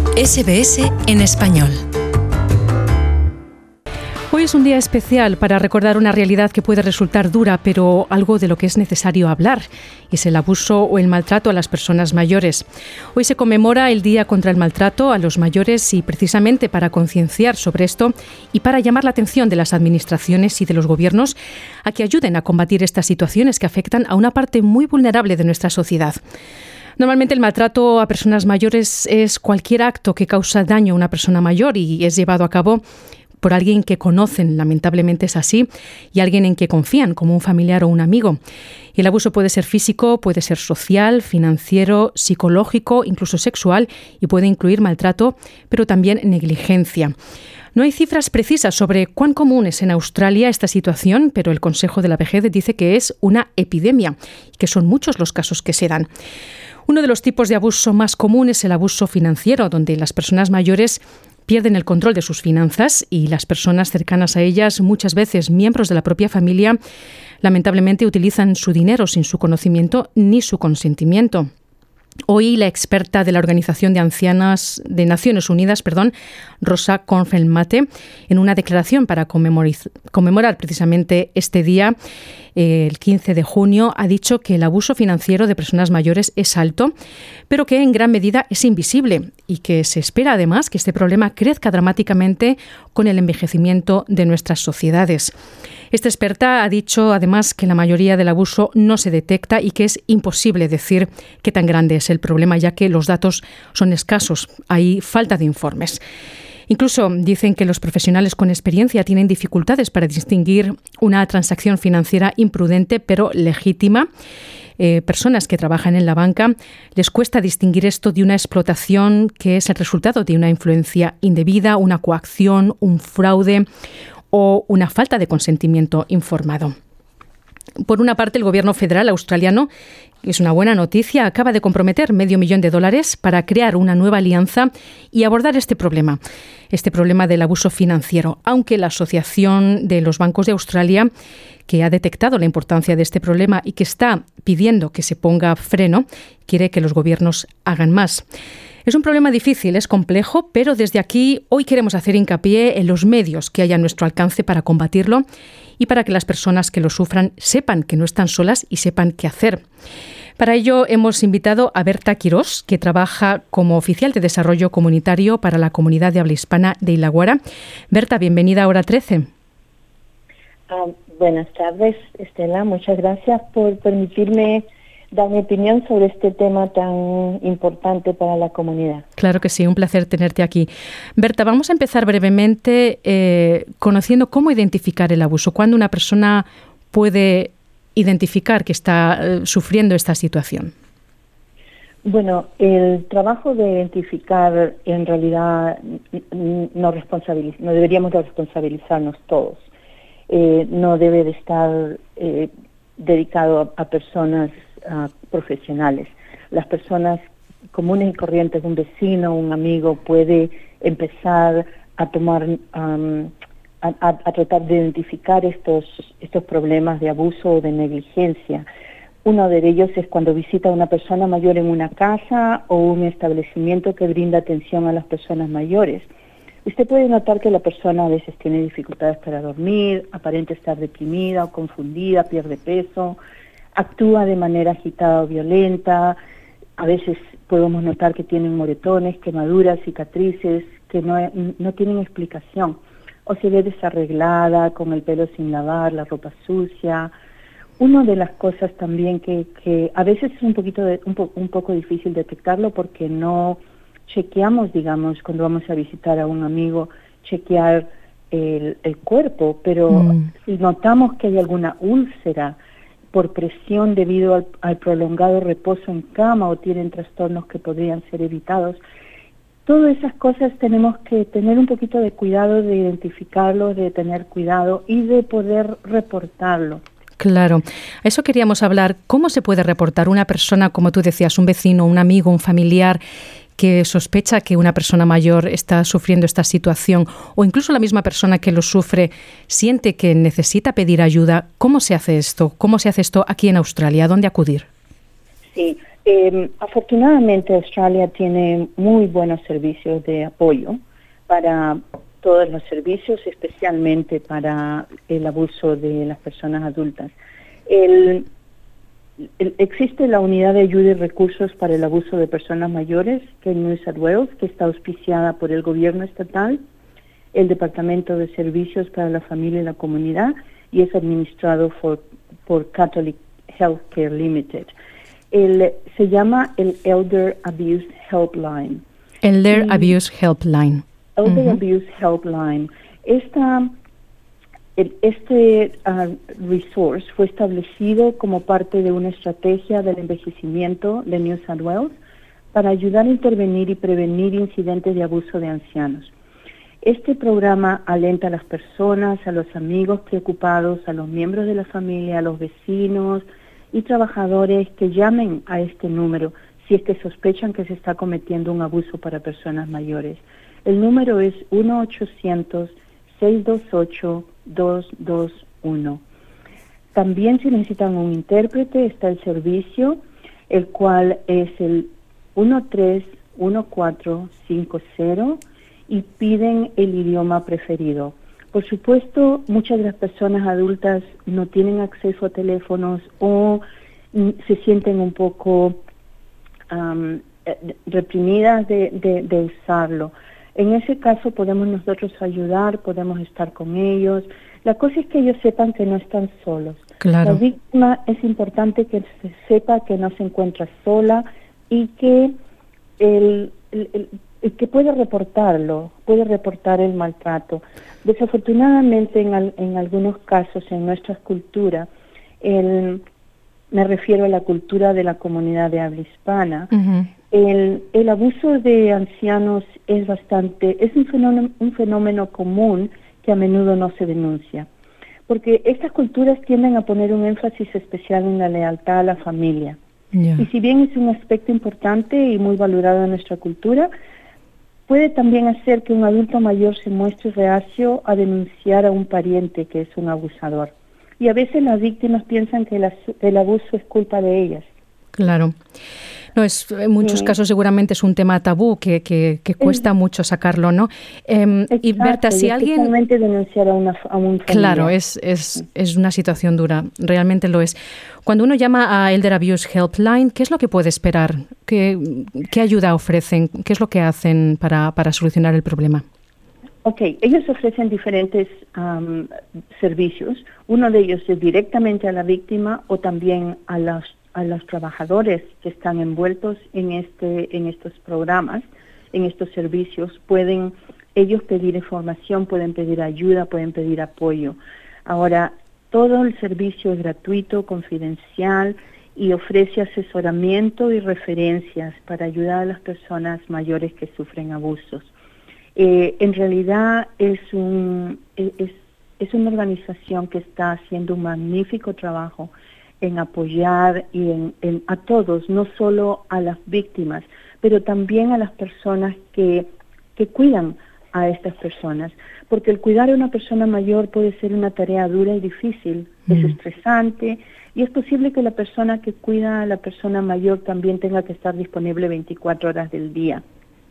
SBS en español. Hoy es un día especial para recordar una realidad que puede resultar dura, pero algo de lo que es necesario hablar, y es el abuso o el maltrato a las personas mayores. Hoy se conmemora el Día contra el Maltrato a los Mayores y precisamente para concienciar sobre esto y para llamar la atención de las administraciones y de los gobiernos a que ayuden a combatir estas situaciones que afectan a una parte muy vulnerable de nuestra sociedad. Normalmente el maltrato a personas mayores es cualquier acto que causa daño a una persona mayor y es llevado a cabo por alguien que conocen, lamentablemente es así, y alguien en que confían, como un familiar o un amigo. Y el abuso puede ser físico, puede ser social, financiero, psicológico, incluso sexual, y puede incluir maltrato, pero también negligencia. No hay cifras precisas sobre cuán común es en Australia esta situación, pero el Consejo de la Vejez dice que es una epidemia y que son muchos los casos que se dan. Uno de los tipos de abuso más común es el abuso financiero, donde las personas mayores pierden el control de sus finanzas y las personas cercanas a ellas, muchas veces miembros de la propia familia, lamentablemente utilizan su dinero sin su conocimiento ni su consentimiento. Hoy la experta de la Organización de Ancianas de Naciones Unidas, Rosa Kornfeld-Matte, en una declaración para conmemorar precisamente este día, el 15 de junio, ha dicho que el abuso financiero de personas mayores es alto, pero que en gran medida es invisible y que se espera además que este problema crezca dramáticamente con el envejecimiento de nuestras sociedades. Esta experta ha dicho además que la mayoría del abuso no se detecta y que es imposible decir qué tan grande es el problema, ya que los datos son escasos, hay falta de informes. Incluso dicen que los profesionales con experiencia tienen dificultades para distinguir una transacción financiera imprudente pero legítima. Personas que trabajan en la banca les cuesta distinguir esto de una explotación que es el resultado de una influencia indebida, una coacción, un fraude o una falta de consentimiento informado. Por una parte, el gobierno federal australiano, es una buena noticia, acaba de comprometer $500,000 para crear una nueva alianza y abordar este problema del abuso financiero, aunque la Asociación de los Bancos de Australia, que ha detectado la importancia de este problema y que está pidiendo que se ponga freno, quiere que los gobiernos hagan más. Es un problema difícil, es complejo, pero desde aquí hoy queremos hacer hincapié en los medios que hay a nuestro alcance para combatirlo y para que las personas que lo sufran sepan que no están solas y sepan qué hacer. Para ello hemos invitado a Berta Quirós, que trabaja como oficial de desarrollo comunitario para la comunidad de habla hispana de Illawarra. Berta, bienvenida a Hora 13. Buenas tardes, Estela. Muchas gracias por permitirme dar mi opinión sobre este tema tan importante para la comunidad. Claro que sí, un placer tenerte aquí. Berta, vamos a empezar brevemente conociendo cómo identificar el abuso. ¿Cuándo una persona puede identificar que está sufriendo esta situación? Bueno, el trabajo de identificar en realidad no deberíamos de responsabilizarnos todos. No debe de estar dedicado a personas profesionales. Las personas comunes y corrientes, un vecino, un amigo, puede empezar a tomar, a tratar de identificar estos problemas de abuso o de negligencia. Uno de ellos es cuando visita a una persona mayor en una casa o un establecimiento que brinda atención a las personas mayores. Usted puede notar que la persona a veces tiene dificultades para dormir, aparenta estar deprimida o confundida, pierde peso, actúa de manera agitada o violenta. A veces podemos notar que tienen moretones, quemaduras, cicatrices que no tienen explicación, o se ve desarreglada, con el pelo sin lavar, la ropa sucia. Una de las cosas también que a veces es un poco difícil detectarlo porque no chequeamos, digamos, cuando vamos a visitar a un amigo, chequear el cuerpo, pero si notamos que hay alguna úlcera por presión debido al prolongado reposo en cama o tienen trastornos que podrían ser evitados. Todas esas cosas tenemos que tener un poquito de cuidado de identificarlo, de tener cuidado y de poder reportarlo. Claro, a eso queríamos hablar. ¿Cómo se puede reportar una persona, como tú decías, un vecino, un amigo, un familiar que sospecha que una persona mayor está sufriendo esta situación o incluso la misma persona que lo sufre siente que necesita pedir ayuda? ¿Cómo se hace esto? ¿Cómo se hace esto aquí en Australia? ¿A dónde acudir? Sí, Afortunadamente Australia tiene muy buenos servicios de apoyo para todos los servicios, especialmente para el abuso de las personas adultas. Existe la Unidad de Ayuda y Recursos para el Abuso de Personas Mayores, que es New South Wales, que está auspiciada por el gobierno estatal, el Departamento de Servicios para la Familia y la Comunidad, y es administrado por Catholic Healthcare Limited. Se llama el Elder Abuse Helpline. Elder Abuse Helpline. Elder Abuse Helpline. Este resource fue establecido como parte de una estrategia del envejecimiento de New South Wales para ayudar a intervenir y prevenir incidentes de abuso de ancianos. Este programa alenta a las personas, a los amigos preocupados, a los miembros de la familia, a los vecinos y trabajadores que llamen a este número si es que sospechan que se está cometiendo un abuso para personas mayores. El número es 1-800-628-221. También si necesitan un intérprete está el servicio, el cual es el 131450 y piden el idioma preferido. Por supuesto, muchas de las personas adultas no tienen acceso a teléfonos o se sienten un poco reprimidas de usarlo. En ese caso podemos nosotros ayudar, podemos estar con ellos. La cosa es que ellos sepan que no están solos. Claro. La víctima es importante que se sepa que no se encuentra sola y que que puede reportar el maltrato. Desafortunadamente en algunos casos en nuestra cultura, me refiero a la cultura de la comunidad de habla hispana, el abuso de ancianos es un fenómeno común que a menudo no se denuncia, porque estas culturas tienden a poner un énfasis especial en la lealtad a la familia. Y si bien es un aspecto importante y muy valorado en nuestra cultura, puede también hacer que un adulto mayor se muestre reacio a denunciar a un pariente que es un abusador. Y a veces las víctimas piensan que el abuso es culpa de ellas. Claro. No, en muchos casos seguramente es un tema tabú que cuesta mucho sacarlo, ¿no? Y Berta, si alguien... Especialmente denunciar a un familiar. Claro, es una situación dura, realmente lo es. Cuando uno llama a Elder Abuse Helpline, ¿qué es lo que puede esperar? ¿Qué ayuda ofrecen? ¿Qué es lo que hacen para solucionar el problema? Ok, ellos ofrecen diferentes servicios. Uno de ellos es directamente a la víctima o también a los trabajadores que están envueltos en estos programas, en estos servicios. Pueden ellos pedir información, pueden pedir ayuda, pueden pedir apoyo. Ahora, todo el servicio es gratuito, confidencial y ofrece asesoramiento y referencias para ayudar a las personas mayores que sufren abusos. En realidad es una organización que está haciendo un magnífico trabajo en apoyar a todos, no solo a las víctimas, pero también a las personas que cuidan a estas personas, porque el cuidar a una persona mayor puede ser una tarea dura y difícil, es estresante, y es posible que la persona que cuida a la persona mayor también tenga que estar disponible 24 horas del día.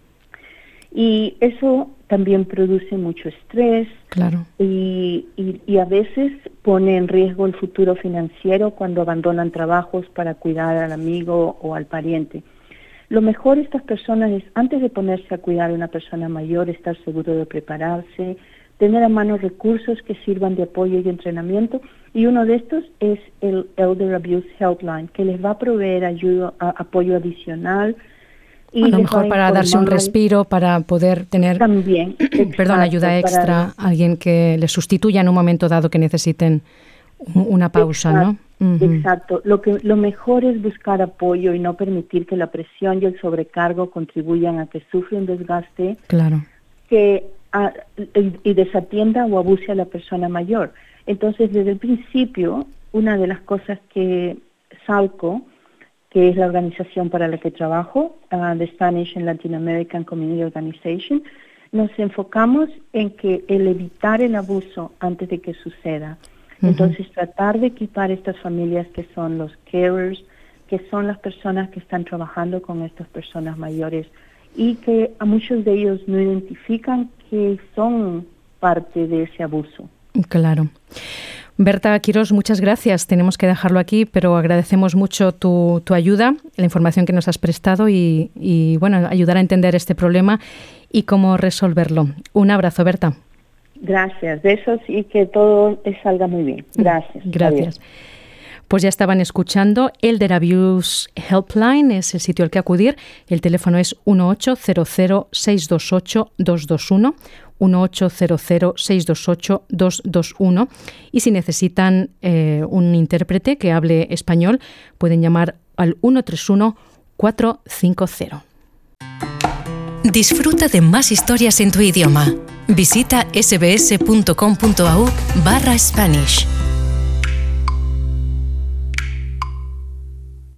Y eso también produce mucho estrés. Claro. Y a veces pone en riesgo el futuro financiero cuando abandonan trabajos para cuidar al amigo o al pariente. Lo mejor de estas personas es, antes de ponerse a cuidar a una persona mayor, estar seguro de prepararse, tener a mano recursos que sirvan de apoyo y entrenamiento, y uno de estos es el Elder Abuse Helpline, que les va a proveer apoyo adicional. Y a lo mejor para darse un respiro, para poder tener también, ayuda extra, alguien que les sustituya en un momento dado que necesiten una pausa, exacto, ¿no? Exacto. Lo mejor es buscar apoyo y no permitir que la presión y el sobrecargo contribuyan a que sufra un desgaste, claro, y desatienda o abuse a la persona mayor. Entonces, desde el principio, una de las cosas que SALCO, que es la organización para la que trabajo, the Spanish and Latin American Community Organization, nos enfocamos en que el evitar el abuso antes de que suceda. Entonces, tratar de equipar estas familias que son los carers, que son las personas que están trabajando con estas personas mayores y que a muchos de ellos no identifican que son parte de ese abuso. Claro. Berta Quirós, muchas gracias. Tenemos que dejarlo aquí, pero agradecemos mucho tu ayuda, la información que nos has prestado y bueno, ayudar a entender este problema y cómo resolverlo. Un abrazo, Berta. Gracias. Besos y que todo salga muy bien. Gracias. Gracias. Adiós. Pues ya estaban escuchando. Elder Abuse Helpline es el sitio al que acudir. El teléfono es 1800-628-221, 1800-628-221. Y si necesitan un intérprete que hable español, pueden llamar al 131-450. Disfruta de más historias en tu idioma. Visita sbs.com.au/Spanish.